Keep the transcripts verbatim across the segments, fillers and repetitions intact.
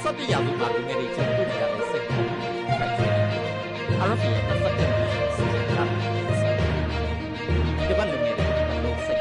十一ရာစုမှာလူငယ်တွေချုပ်တွေ့နေရတဲ့စိတ်ကိုခိုက်ထွင်းနေတယ်။အာရဗီရဲ့တစ်သက်တည်းစီစဉ်ထားတဲ့ဒီကပတ်လူငယ်တွေလုံးစိတ်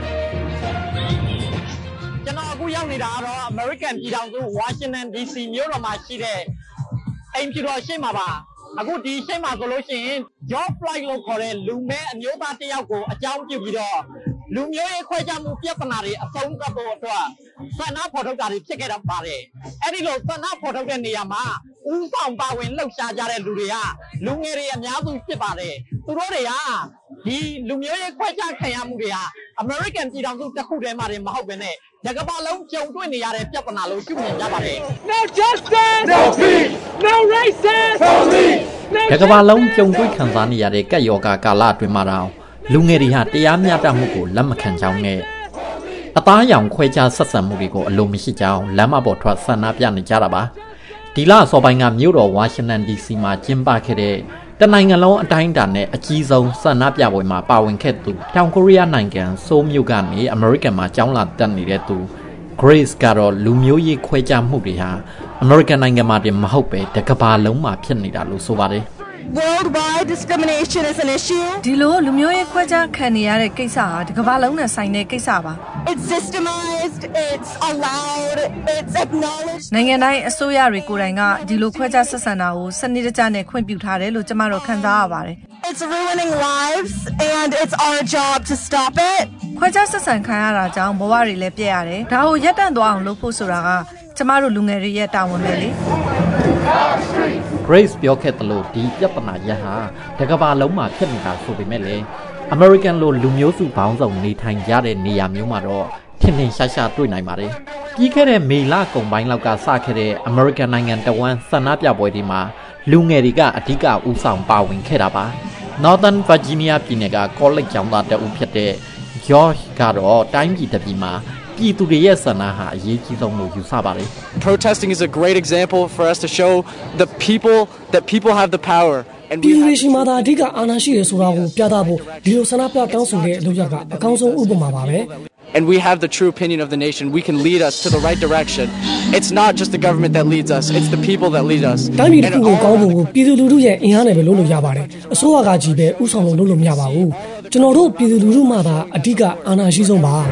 ကျွန်တော်အခုရောက်နေတာကတော့ American ပြည်ထောင်စု Washington ဒီ စီ မြို့တော်မှာရှိတဲ့အိမ်ဖြူတော်ရှိမှာပါအခုဒီရှိမှာဆိုလို့ရှိရင် George Floyd လို့ခေါ်တဲ့လူမဲအမျိုးသားတစ်ယောက်ကိုအကြောင်းပြုပြီးတော့လူမျိုးရေးခွဲခြားမှုပြဿနာတွေအဆုံးသတ်ဖို့အတွက်ဆန္ဒဖော်ထုတ်တာတွေဖြစ်ခဲ့တော့ပါတယ်အဲ့ဒီလိုဆန္ဒဖော်ထုတ်တဲ့နေရာမှာဥဆောင်ပါဝင်လှုပ်ရှားကြတဲ့လူတွေကလူငယ်တွေအများစုဖြစ်ပါတယ်သူတို့တွေကဒီလူမျိုးရေးခွဲခြားခံရမှုတွေက American ပြည်ထောင်စုတစ်ခုတည်းမှာမဟုတ်ဘဲနဲ့တကမ္ဘာလုံးကြုံတွေ့နေရတဲ့ပြဿနာလို့ရှုမြင်ကြပါတယ် No justice No peace No racism No peace တကမ္ဘာလုံးကြုံတွေ့ခံစားနေရတဲ့ကပ်ရောဂါကာလအတွင်းမှာတော့လူငယ်တွေဟာတရားမျှတမှုကိုလက်မခံကြောင်းနဲ့အသားအရောင်ခွဲခြားဆက်ဆံမှုတွေကိုအလိုမရှိကြောင်းလမ်းမပေါ်ထွက်ဆန္ဒပြနေကြတာပါဒီလအစောပိုင်းကမြို့တော်ဝါရှင်တန် ဒီ စီ မှာကျင်းပခဲ့တဲ့တနိုင်ငံလုံးအတိုင်းအတာနဲ့အကြီးဆုံးဆန္ဒပြပွဲမှာပါဝင်ခဲ့သူတောင်ကိုရီးယားနိုင်ငံဆိုးမြို့ကနေအမေရိကန်မှာကျောင်းလာတက်နေတဲ့သူ Grace ကတော့လူမျိုးရေးခွဲခြားမှုတွေဟာအမေရိကန်နိုင်ငံမှာတင်မဟုတ်ပဲတကမ္ဘာလုံးမှာဖြစ်နေတာလို့ဆိုပါတယ် Worldwide discrimination is an issue. ဒီလိုလူမျိုးရေးခွဲခြားခံနေရတဲ့ကိစ္စဟာဒီကမ္ဘာလုံးနဲ့ဆိုင်တဲ့ကိစ္စပါ It's systemized, it's allowed, it's acknowledged. နိုင်ငံတိုင်းအစိုးရတွေကိုယ်တိုင်ကဒီလိုခွဲခြားဆက်ဆံတာကိုစနစ်တကျနဲ့ခွင့်ပြုထားတယ်လို့ကျမတို့ခံစားရပါတယ် It's ruining lives and it's our job to stop it. ခွဲခြားဆက်ဆံခံရတာကြောင့်ဘဝတွေလည်းပြည့်ရတယ်ဒါကိုရပ်တန့်သွားအောင်လုပ်ဖို့ဆိုတာကကျမတို့လူငယ်တွေရဲ့တာဝန်ပဲလေ Grace ပြောခဲ့တယ်လို့ဒီပြဿနာရဟာတကမ္ဘာလုံးမှာဖြစ်နေတာဆိုပေမဲ့လည်း American လိုလူမျိုးစုပေါင်းစုံနေထိုင်ကြတဲ့နေရာမျိုးမှာတော့ထင်ထင်ရှားရှားတွေ့နိုင်ပါတယ်ပြီးခဲ့တဲ့မေလကုန်ပိုင်းလောက်ကစခဲ့တဲ့ American နိုင်ငံတဝန်းဆန္ဒပြပွဲတွေမှာလူငယ်တွေကအဓိကဦးဆောင်ပါဝင်ခဲ့တာပါ Northern Virginia ပြည်နယ်က College ကျောင်းသားတဦးဖြစ်တဲ့ George ကတော့တိုင်းပြည်တစ်ပြည်မှာပြည်သူတွေရဲ့ဆန္ဒဟာအရေးကြီးဆုံးလို့ယူဆပါတယ် Protesting is a great example for us to show the people that people have the power and we have ဒီမှာဒါအဓိကအာဏာရှိရဆိုတာကိုပြသဖို့ဒီလိုဆန္ဒပြတောင်းဆိုတဲ့အလုပ်ရကအကောင်းဆုံးဥပမာပါပဲ And we have the true opinion of the nation. We can lead us to the right direction. It's not just the government that leads us. It's the people that lead us. တိုင်းပြည်တစ်ခုကိုကောင်းဖို့ကိုပြည်သူလူထုရဲ့အင်အားနဲ့ပဲလုပ်လို့ရပါတယ်။အစိုးရကကြီးပဲဥဆောင်လို့လုပ်လို့မရပါဘူး။ကျွန်တော်တို့ပြည်သူလူထုမှသာအဓိကအာဏာရှိဆုံးပါ။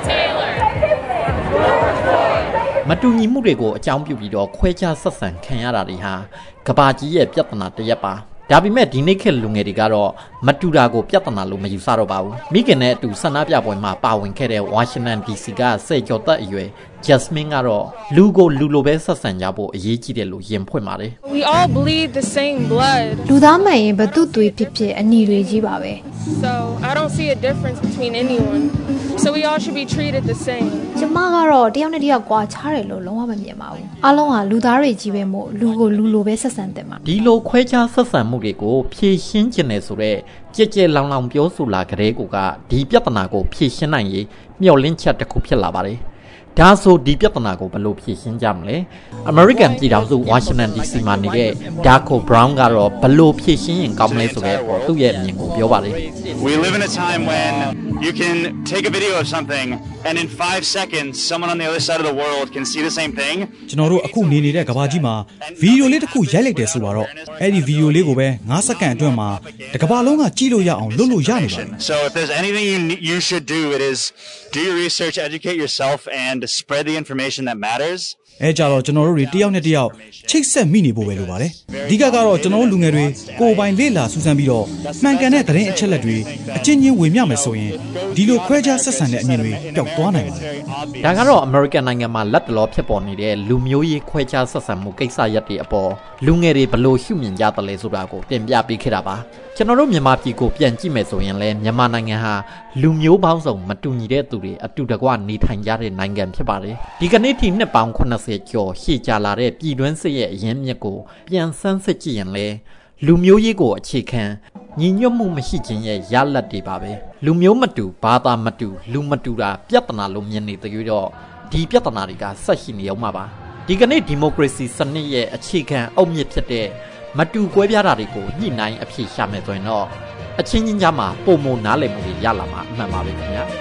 မတူညီမှုတွေကိုအကြောင်းပြုပြီးတော့ခွဲခြားဆက်ဆံခံရတာတွေဟာကဘာကြီးရဲ့ပြဿနာတစ်ရပ်ပါဒါပေမဲ့ဒီနေ့ခေတ်လူငယ်တွေကတော့မတူတာကိုပြဿနာလို့မယူဆတော့ပါဘူးမိခင်နဲ့အတူဆန္ဒပြပွဲမှာပါဝင်ခဲ့တဲ့ Washington ဒီ စီ ကဆယ်ကျော်သက်အရွယ် Jasmine ကတော့လူကိုလူလိုပဲဆက်ဆံကြဖို့အရေးကြီးတယ်လို့ယင်ဖွင့်ပါတယ် We all bleed the same blood လူသားမှန်ရင်ဘသူ့သွေးဖြစ်ဖြစ်အနီတွေကြီးပါပဲ So I don't see a difference between anyone So we all should be treated the same ကျမကတော့တယောက်နဲ့တယောက်ကွာခြားတယ်လို့လုံးဝမမြင်ပါဘူးအားလုံးကလူသားတွေကြီးပဲမို့လူကိုလူလိုပဲဆက်ဆံတယ်မှာဒီလိုခွဲခြားဆက်ဆံမှုတွေကိုဖြေရှင်းခြင်းနဲ့ဆိုတော့ကြက်ကြက်လောင်လောင်ပြောဆိုလာကြတဲ့ကိုကဒီပြဿနာကိုဖြေရှင်းနိုင်ရေးမျှော်လင့်ချက်တစ်ခုဖြစ်လာပါတယ်ဒါဆိုဒီပြဿနာကိုဘယ်လိုဖြေရှင်းကြမလဲ American ပြည်ထောင်စု Washington ဒီ စီ မှာနေတဲ့ Darko Brown ကတော့ဘယ်လိုဖြေရှင်းရင်ကောင်းမလဲဆိုတဲ့ပေါ်သူ့ရဲ့အမြင်ကိုပြောပါတယ် We live in a time when you can take a video of something and in five seconds someone on the other side of the world can see the same thing ကျွန်တော်တို့အခုနေနေတဲ့ကမ္ဘာကြီးမှာဗီဒီယိုလေးတစ်ခုရိုက်လိုက်တယ်ဆိုတော့အဲ့ဒီဗီဒီယိုလေးကိုပဲfiveစက္ကန့်အတွင်းမှာတကမ္ဘာလုံးကကြည့်လို့ရအောင်လုပ်လို့ရနေပါတယ် So if there's anything you you should do it is do your research educate yourself and spread the information that matters အဲကြတော့ကျွန်တော်တို့တွေတယောက်နဲ့တယောက်ချိတ်ဆက်မိနေဖို့ပဲလိုပါတယ်အဓိကကတော့ကျွန်တော်တို့လူငယ်တွေကိုယ်ပိုင်လေ့လာစူးစမ်းပြီးတော့မှန်ကန်တဲ့သတင်းအချက်အလက်တွေအချင်းချင်းဝေမျှမယ်ဆိုရင်ဒီလိုခွဲခြားဆက်ဆံတဲ့အမြင်တွေပျောက်သွားနိုင်ပါတယ်ဒါကတော့ American နိုင်ငံမှာလက်တလောဖြစ်ပေါ်နေတဲ့လူမျိုးရေးခွဲခြားဆက်ဆံမှုကိစ္စရပ်တွေအပေါ်လူငယ်တွေဘယ်လိုရှုမြင်ကြသလဲဆိုတာကိုတင်ပြပေးခဲ့တာပါကျွန်တော်တို့မြန်မာပြည်ကိုပြန်ကြည့်မယ်ဆိုရင်လည်းမြန်မာနိုင်ငံဟာလူမျိုးပေါင်းစုံမတူညီတဲ့သူတွေအတူတကွနေထိုင်ကြတဲ့နိုင်ငံဖြစ်ပါတယ်ဒီကနေ့ထိနှစ်ပေါင်းeightyကျော်ရှေ့ကြာလာတဲ့ပြည်တွင်းစစ်ရဲ့အရင်းမြစ်ကိုပြန်ဆန်းစစ်ကြည့်ရင်လည်းလူမျိုးရေးကိုအခြေခံညီညွတ်မှုမရှိခြင်းရဲ့ရလဒ်တွေပါပဲလူမျိုးမတူဘာသာမတူလူမတူတာပြဿနာလို့မြင်နေတဲ့တော့ဒီပြဿနာတွေကဆက်ရှိနေအောင်ပါပါဒီကနေ့ဒီမိုကရေစီစနစ်ရဲ့အခြေခံအုတ်မြစ်ဖြစ်တဲ့မတူကွဲပြားတာတွေကိုညှိနှိုင်းအဖြေရှာမယ်ဆိုရင်တော့အချင်းချင်းကြားမှာပုံမနားလည်မှုတွေရလာမှာအမှန်ပါပဲခင်ဗျာ